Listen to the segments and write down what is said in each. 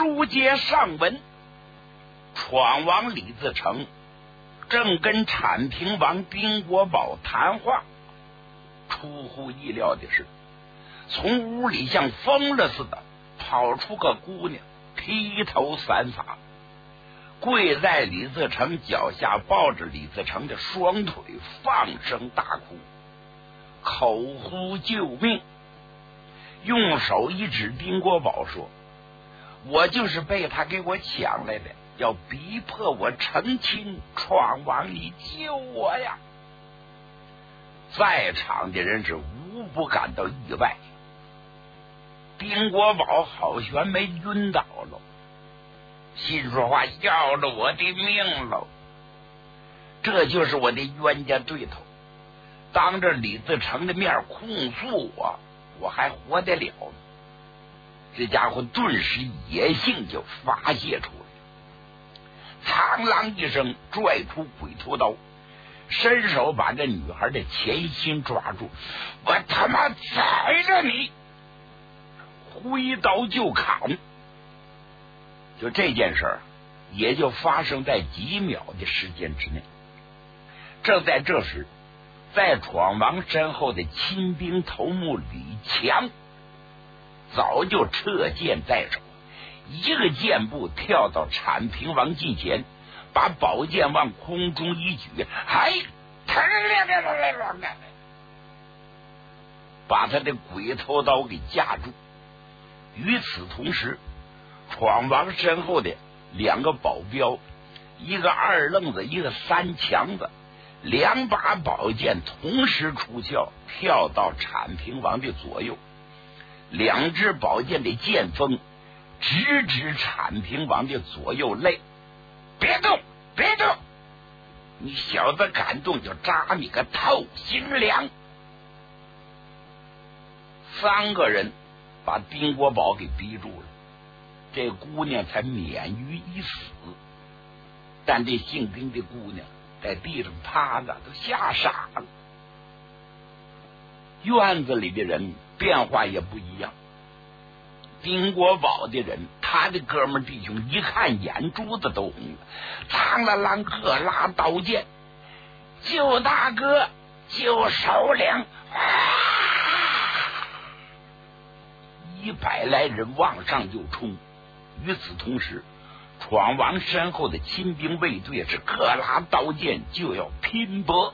书接上文，闯王李自成正跟产平王丁国宝谈话，出乎意料的是，从屋里像疯了似的跑出个姑娘，披头散发，跪在李自成脚下，抱着李自成的双腿，放声大哭，口呼救命，用手一指丁国宝说：我就是被他给我抢来的，要逼迫我成亲，闯王你救我呀！在场的人是无不感到意外，丁国宝好悬没晕倒了，心说话要了我的命了，这就是我的冤家对头，当着李自成的面控诉我还活得了吗？这家伙顿时野性就发泄出来，苍啷一声拽出鬼头刀，伸手把这女孩的前心抓住，我他妈宰了你！挥刀就砍。就这件事也就发生在几秒的时间之内。正在这时，在闯王身后的亲兵头目李强早就撤剑在手，一个箭步跳到产平王近前，把宝剑往空中一举，把他的鬼头刀给架住。与此同时，闯王身后的两个保镖，一个二愣子，一个三强子，两把宝剑同时出鞘，跳到产平王的左右，两支宝剑的剑锋直指产平王的左右肋。别动，别动！你小子敢动就扎你个透心凉！三个人把丁国宝给逼住了，这姑娘才免于一死。但这姓丁的姑娘在地上趴着，都吓傻了。院子里的人变化也不一样。丁国宝的人，他的哥们弟兄一看眼珠子都红了，苍啷啷各拉刀剑，救大哥，救首领！100来人往上就冲。与此同时，闯王身后的亲兵卫队是各拉刀剑就要拼搏，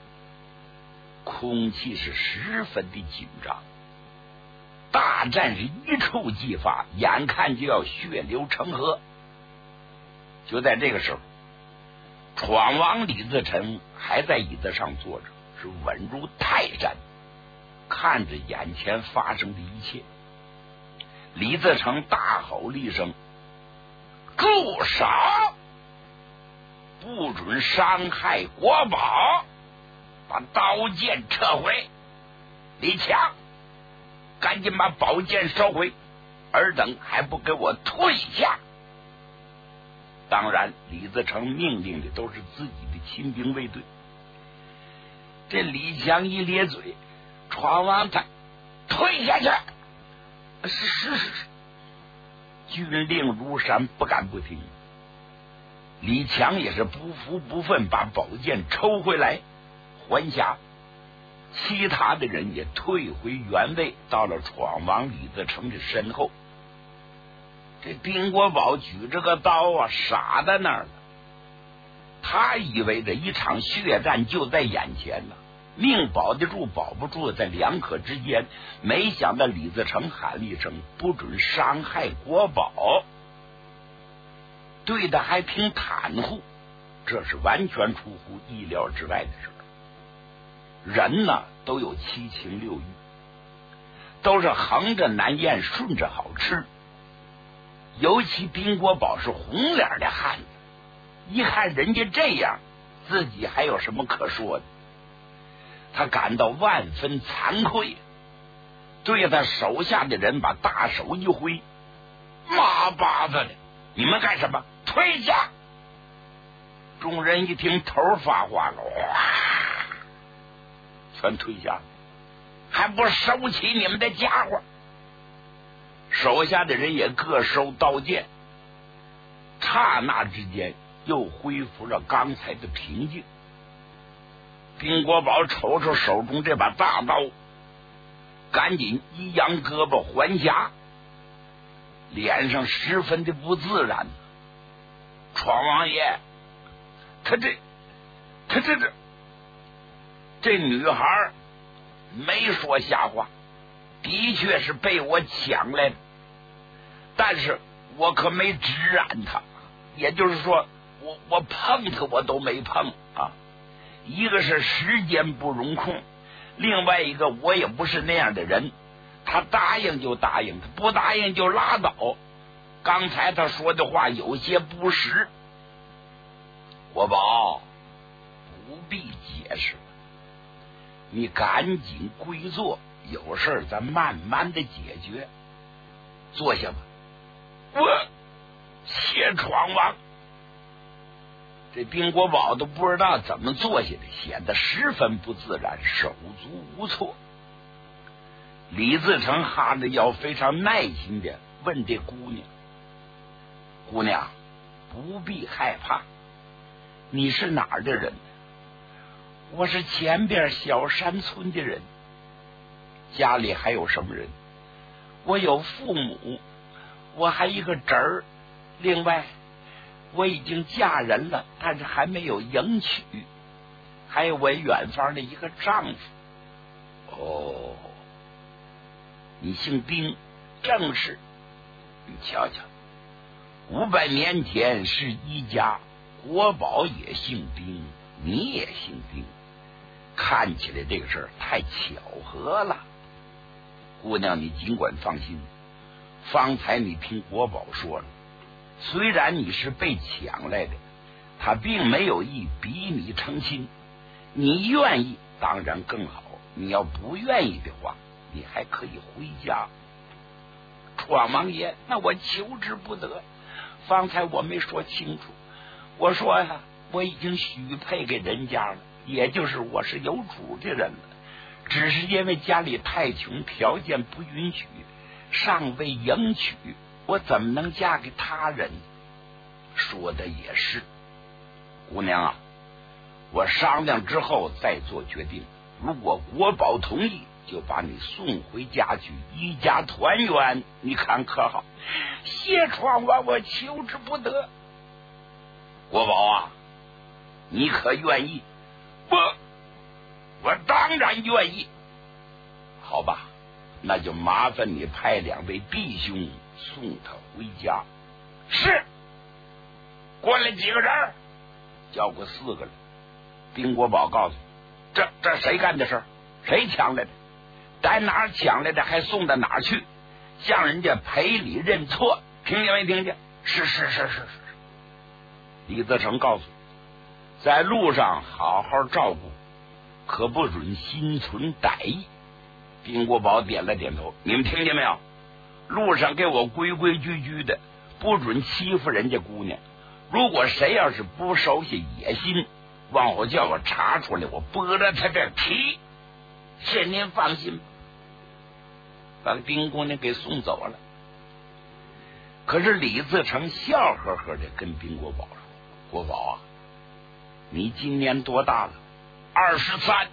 空气是十分的紧张，大战是一触即发，眼看就要血流成河。就在这个时候，闯王李自成还在椅子上坐着，是稳如泰山，看着眼前发生的一切。李自成大吼了一声：住手！不准伤害国宝！把刀剑撤回！李强，赶紧把宝剑收回！尔等还不给我退下！当然，李自成命令的都是自己的亲兵卫队。这李强一咧嘴，闯王他退下去！是，军令如山，不敢不听。李强也是不服不忿，把宝剑抽回来还辖。其他的人也退回原位，到了闯王李自成的身后。这丁国宝举着个刀傻在那儿了，他以为这一场血战就在眼前呢，命保得住保不住，在两可之间。没想到李自成喊了一声：不准伤害国宝，对的还挺袒护，这是完全出乎意料之外的事。人呢都有七情六欲，都是横着难咽，顺着好吃。尤其丁国宝是红脸的汉子，一看人家这样，自己还有什么可说的？他感到万分惭愧，对他手下的人把大手一挥：妈巴子的，你们干什么？退下！众人一听头发花了，哇，全退下，还不收起你们的家伙！手下的人也各收刀剑， 刹那之间又恢复了刚才的平静。丁国宝瞅瞅手中这把大刀，赶紧一扬胳膊还侠，脸上十分的不自然。闯王爷，这女孩没说瞎话，的确是被我抢来的，但是我可没直染她，也就是说我碰她我都没碰啊。一个是时间不容控，另外一个我也不是那样的人，他答应就答应，他不答应就拉倒。刚才他说的话有些不实，国宝不必解释了，你赶紧归坐，有事咱慢慢的解决。坐下吧。我谢闯王。这丁国宝都不知道怎么坐下的，显得十分不自然，手足无措。李自成哈着腰，非常耐心的问这姑娘：“姑娘，不必害怕，你是哪儿的人？”“我是前边小山村的人。”“家里还有什么人？”“我有父母，我还一个侄儿，另外我已经嫁人了，但是还没有迎娶，还有我远方的一个丈夫。”“哦，你姓丁？”“正是。”“你瞧瞧，500年前是一家，国宝也姓丁，你也姓丁，看起来这个事儿太巧合了。姑娘，你尽管放心，方才你听国宝说了，虽然你是被抢来的，他并没有意逼你成亲，你愿意当然更好，你要不愿意的话，你还可以回家。”“闯王爷，那我求之不得，方才我没说清楚，我说呀，我已经许配给人家了，也就是我是有主的人了，只是因为家里太穷，条件不允许，尚未迎娶，我怎么能嫁给他人？”“说的也是，姑娘啊，我商量之后再做决定，如果国宝同意，就把你送回家去，一家团圆，你看可好？”“谢闯王，我求之不得。”“国宝啊，你可愿意？”“我当然愿意。”“好吧，那就麻烦你派2位弟兄送他回家。”“是。”“过来几个人？”“叫过4个人。”丁国宝告诉：“这谁干的事？谁抢来的？在哪儿抢来的？还送到哪儿去？向人家赔礼认错，听见没听见？”“是。”李自成告诉：“在路上好好照顾，可不准心存歹意。”丁国宝点了点头：“你们听见没有？路上给我规规矩矩的，不准欺负人家姑娘。如果谁要是不收下野心，往后叫我查出来，我剥了他这皮。是您放心吧。”把丁姑娘给送走了。可是李自成笑呵呵的跟丁国宝说：“国宝啊，你今年多大了？”“23，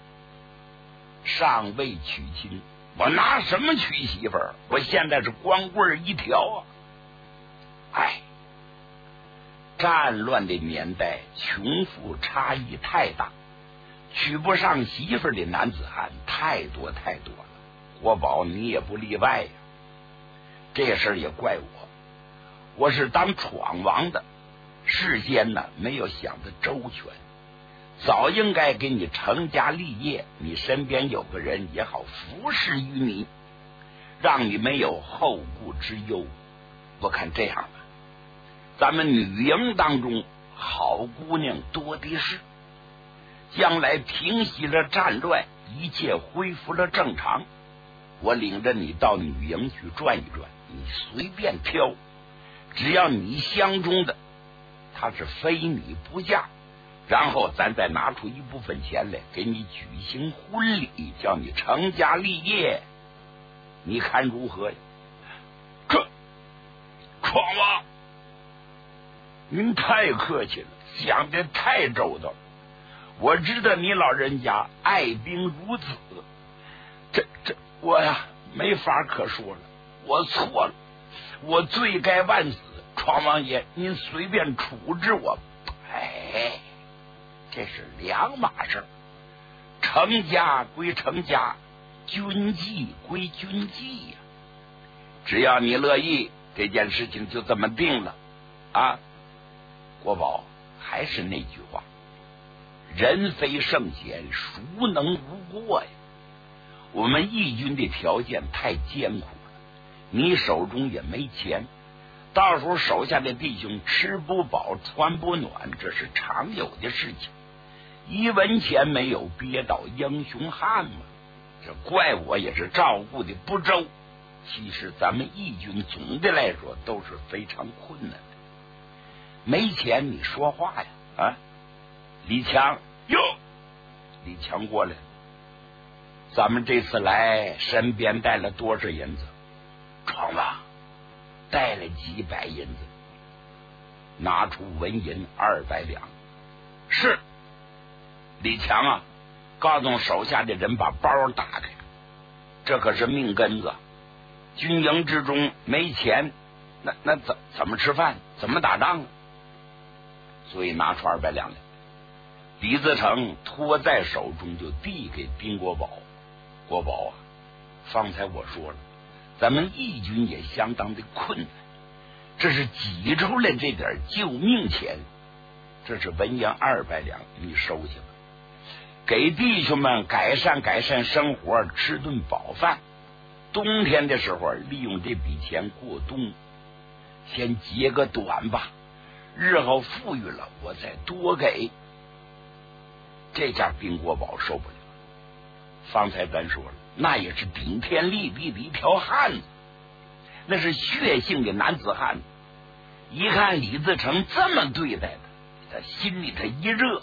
尚未娶亲，我拿什么娶媳妇儿？我现在是光棍一条啊！哎，战乱的年代，穷富差异太大，娶不上媳妇儿的男子汉太多了。国宝你也不例外呀。这事儿也怪我是当闯王的，事先呢没有想得周全，早应该给你成家立业，你身边有个人也好服侍于你，让你没有后顾之忧。我看这样吧，咱们女营当中好姑娘多的是，将来平息了战乱，一切恢复了正常，我领着你到女营去转一转，你随便挑，只要你相中的，他是非你不嫁，然后咱再拿出一部分钱来给你举行婚礼，叫你成家立业，你看如何呀？闯王， 您太客气了，想的太周到了。我知道你老人家爱兵如子，这我呀没法可说了，我错了，我罪该万死。闯王爷，您随便处置我。哎，这是两码事，成家归成家，军纪归军纪呀。只要你乐意，这件事情就这么定了啊。国宝还是那句话，人非圣贤，孰能无过呀？我们义军的条件太艰苦了，你手中也没钱，到时候手下的弟兄吃不饱穿不暖，这是常有的事情。一文钱没有，憋倒英雄汉嘛。这怪我也是照顾的不周。其实咱们义军总的来说都是非常困难的。没钱你说话呀啊！李强哟，李强过来，咱们这次来身边带了多少银子？闯王带了几百银子，拿出纹银200两。是李强啊，告诉手下的人把包打开，这可是命根子。军营之中没钱，那怎么吃饭？怎么打仗啊？所以拿出200两来。李自成托在手中就递给丁国宝。国宝啊，方才我说了，咱们义军也相当的困难，这是挤出来这点救命钱，这是文银200两，你收下吧，给弟兄们改善生活，吃顿饱饭。冬天的时候利用这笔钱过冬，先结个短吧，日后富裕了我再多给。这家丁国宝受不了，方才咱说了，那也是顶天立地的一条汉子，那是血性的男子汉。一看李自成这么对待他心里他一热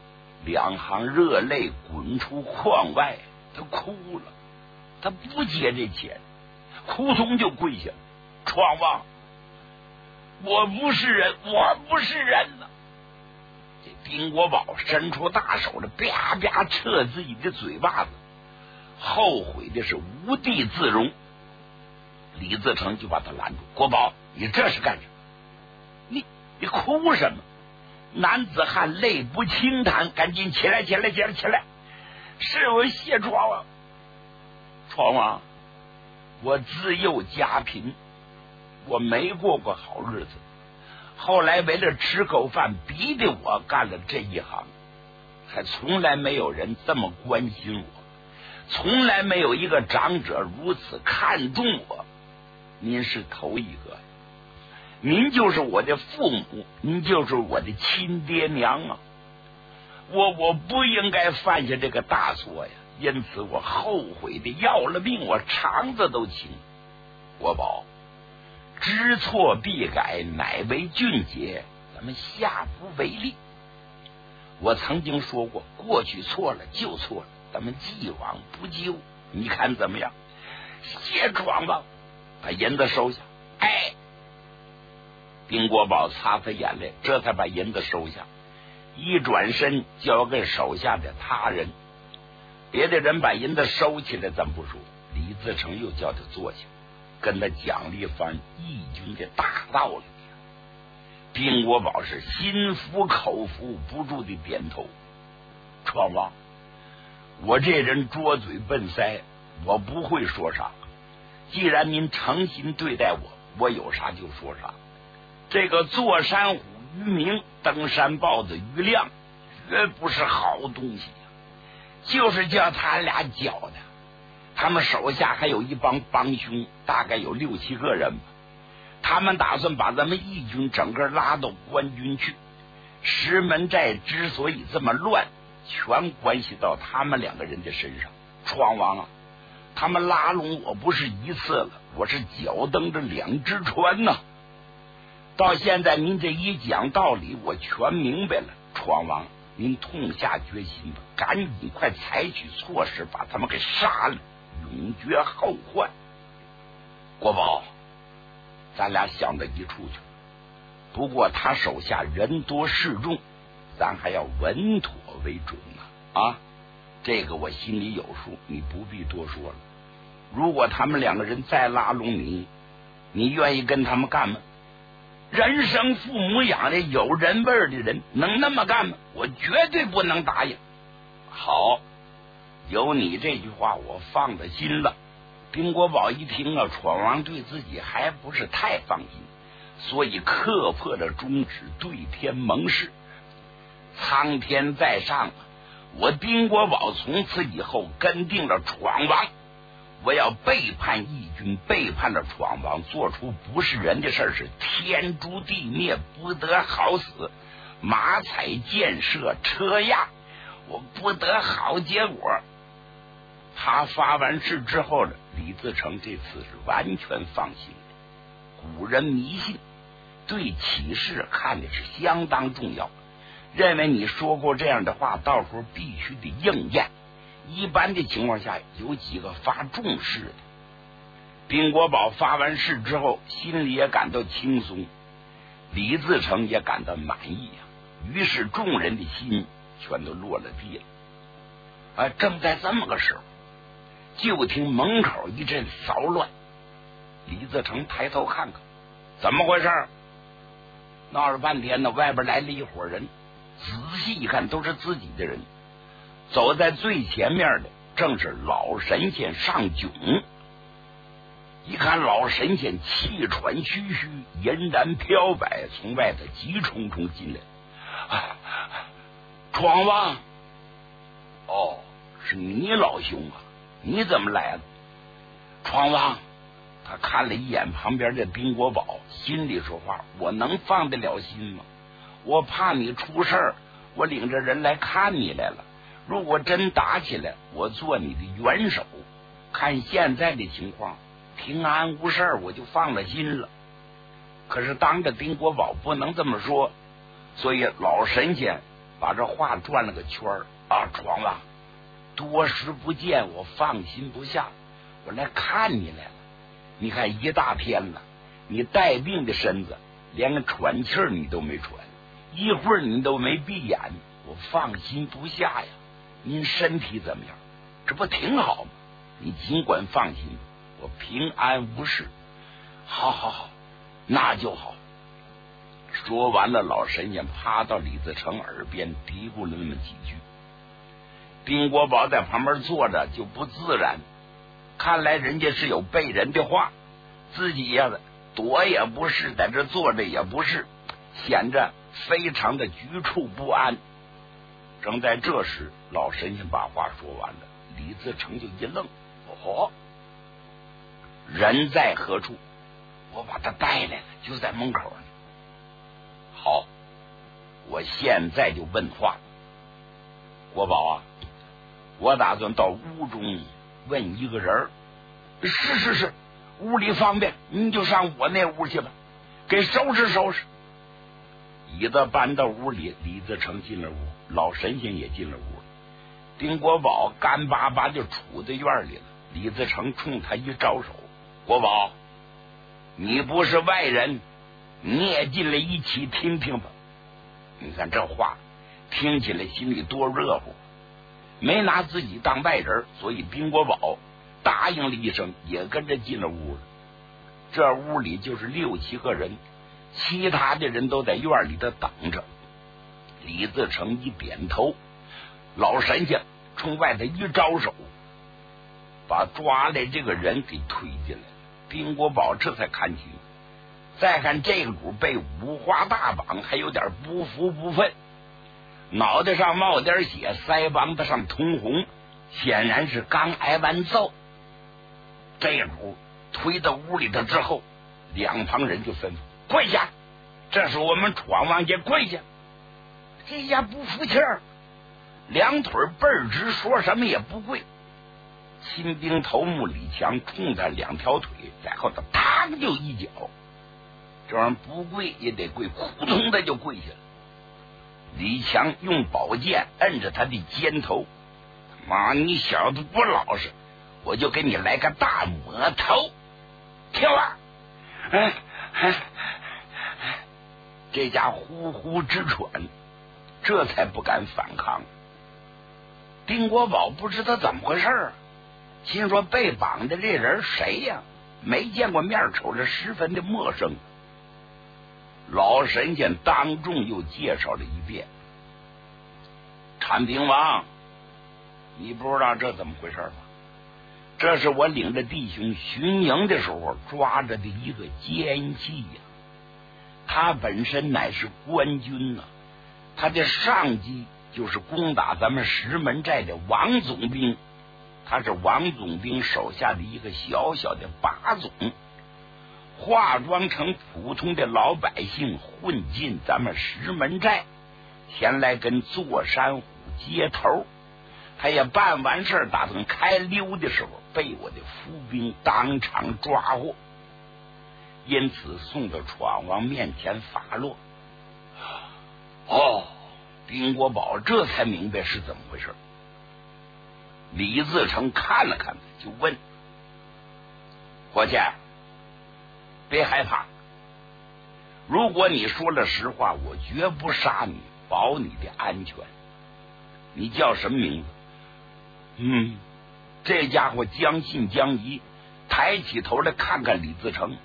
，2行热泪滚出眶外，他哭了，他不接这钱，扑通就跪下。闯王，我不是人，我不是人呐！这丁国宝伸出大手来，啪啪撤自己的嘴巴子，后悔的是无地自容。李自成就把他拦住：“国宝，你这是干什么？你哭什么？男子汉泪不轻弹，赶紧起来！是我谢闯王。闯王，我自幼家贫，我没过好日子，后来为了吃口饭，逼得我干了这一行，还从来没有人这么关心我，从来没有一个长者如此看重我，您是头一个，您就是我的父母，您就是我的亲爹娘啊！我不应该犯下这个大错呀，因此我后悔的要了命，我肠子都青。国宝，知错必改，乃为俊杰，咱们下不为例。我曾经说过，过去错了就错了，咱们既往不咎。你看怎么样？谢闯吧，把银子收下。哎，丁国宝擦擦眼泪，这才把银子收下，一转身交给手下的他人。别的人把银子收起来咱不说，李自成又叫他坐下，跟他讲了一番义军的大道理。丁国宝是心服口服，不住的点头。闯王，我这人拙嘴笨腮，我不会说啥，既然您诚心对待我，我有啥就说啥。这个坐山虎于明，登山豹子于亮，绝不是好东西，就是叫他俩搅的。他们手下还有一帮帮凶，大概有6、7个人吧。他们打算把咱们义军整个拉到官军去。石门寨之所以这么乱，全关系到他们2个人的身上。闯王啊，他们拉拢我不是一次了，我是脚蹬着2只船呐。到现在您这一讲道理，我全明白了。闯王，您痛下决心吧，赶紧快采取措施，把他们给杀了，永绝后患。国宝，咱俩想到一处去。 不过他手下人多势众，咱还要稳妥为准啊！这个我心里有数，你不必多说了。如果他们两个人再拉拢你，你愿意跟他们干吗？人生父母养的有人味的人能那么干吗？我绝对不能答应。好，有你这句话我放在心了。丁国宝一听啊，闯王对自己还不是太放心，所以刻破了中指，对天盟誓。苍天在上，我丁国宝从此以后跟定了闯王，我要背叛义军，背叛了闯王，做出不是人的事，是天诛地灭，不得好死。马踩箭射车压，我不得好结果。他发完誓之后呢，李自成这次是完全放心了。古人迷信，对起誓看的是相当重要，认为你说过这样的话，到时候必须得应验。一般的情况下，有几个发重誓的。丁国宝发完誓之后，心里也感到轻松，李自成也感到满意啊。于是众人的心全都落了地了。正在这么个时候，就听门口一阵骚乱。李自成抬头看看，怎么回事？闹了半天呢，外边来了一伙人，仔细一看，都是自己的人。走在最前面的正是老神仙上囧。一看老神仙气喘吁吁，银然飘摆，从外头急冲冲进来。闯王，哦，是你老兄啊，你怎么来了？闯王，他看了一眼旁边的丁国宝，心里说话，我能放得了心吗？我怕你出事儿，我领着人来看你来了。如果真打起来，我做你的元首。看现在的情况，平安无事，我就放了心了。可是当着丁国宝不能这么说，所以老神仙把这话转了个圈儿。闯王，多时不见，我放心不下，我来看你来了。你看一大天了，你带病的身子，连个喘气儿你都没喘，一会儿你都没闭眼，我放心不下呀。您身体怎么样？这不挺好吗？你尽管放心，我平安无事。好，那就好。说完了，老神仙趴到李自成耳边嘀咕了那么几句。丁国宝在旁边坐着就不自然，看来人家是有背人的话，自己呀躲也不是，在这坐着也不是，显着非常的局促不安。正在这时，老神仙把话说完了，李自成就一愣，人在何处？我把他带来了，就在门口呢。好，我现在就问话。国宝啊，我打算到屋中问一个人。是，屋里方便，你就上我那屋去吧，给收拾收拾。椅子搬到屋里，李自成进了屋，老神仙也进了屋。丁国宝干巴巴就杵在院里了。李自成冲他一招手，国宝，你不是外人，你也进来一起听听吧。你看这话听起来心里多热乎，没拿自己当外人，所以丁国宝答应了一声，也跟着进了屋了。这屋里就是6、7个人，其他的人都在院里头等着。李自成一点头，老神仙冲外头一招手，把抓来这个人给推进来。丁国宝这才看清，再看这股被五花大绑，还有点不服不忿，脑袋上冒点血，腮帮子上通红，显然是刚挨完揍。这股推到屋里头之后，两旁人就吩咐跪下，这是我们闯王爷，跪下。这下不服气儿，两腿倍儿直，说什么也不跪。亲兵头目李强冲他2条腿，在后头嘡就一脚，这玩意儿不跪也得跪，扑通的就跪下了。李强用宝剑摁着他的肩头，妈，你小子不老实，我就给你来个大抹头，跳啊！ 这家呼呼直喘，这才不敢反抗。丁国宝不知道怎么回事啊，心说被绑的这人谁呀？没见过面，瞅着十分的陌生。老神仙当众又介绍了一遍。产平王，你不知道这怎么回事吗？这是我领着弟兄巡营的时候抓着的一个奸细呀。他本身乃是官军呐，他的上级就是攻打咱们石门寨的王总兵，他是王总兵手下的一个小小的把总，化妆成普通的老百姓混进咱们石门寨，前来跟座山虎接头。他也办完事打算开溜的时候，被我的伏兵当场抓获，因此送到闯王面前发落。哦，丁国宝这才明白是怎么回事。李自成看了看就问：伙计，别害怕，如果你说了实话，我绝不杀你，保你的安全。你叫什么名字？这家伙将信将疑，抬起头来看看李自成。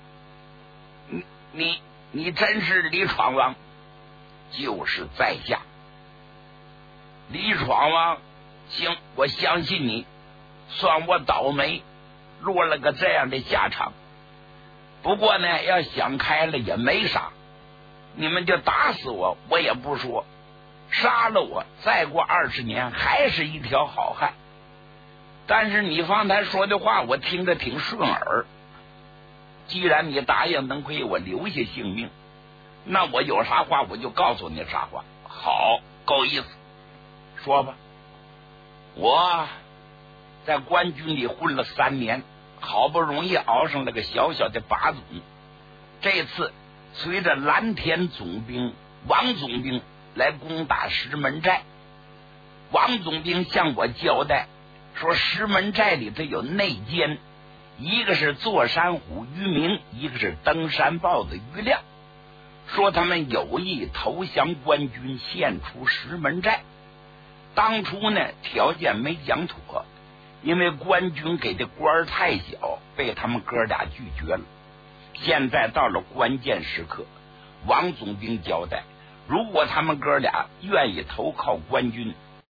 你真是李闯王？就是在下李闯王。行，我相信你，算我倒霉，落了个这样的下场。不过呢，要想开了也没啥，你们就打死我，我也不说；杀了我，再过20年还是一条好汉。但是你方才说的话，我听着挺顺耳。既然你答应能给我留下性命，那我有啥话我就告诉你啥话。好，够意思，说吧。我在官军里混了3年，好不容易熬上了个小小的把总。这次随着蓝田总兵王总兵来攻打石门寨，王总兵向我交代说，石门寨里头有内奸，一个是座山虎于明，一个是登山豹子于亮，说他们有意投降官军，献出石门寨。当初呢，条件没讲妥，因为官军给的官太小，被他们哥俩拒绝了。现在到了关键时刻，王总兵交代，如果他们哥俩愿意投靠官军，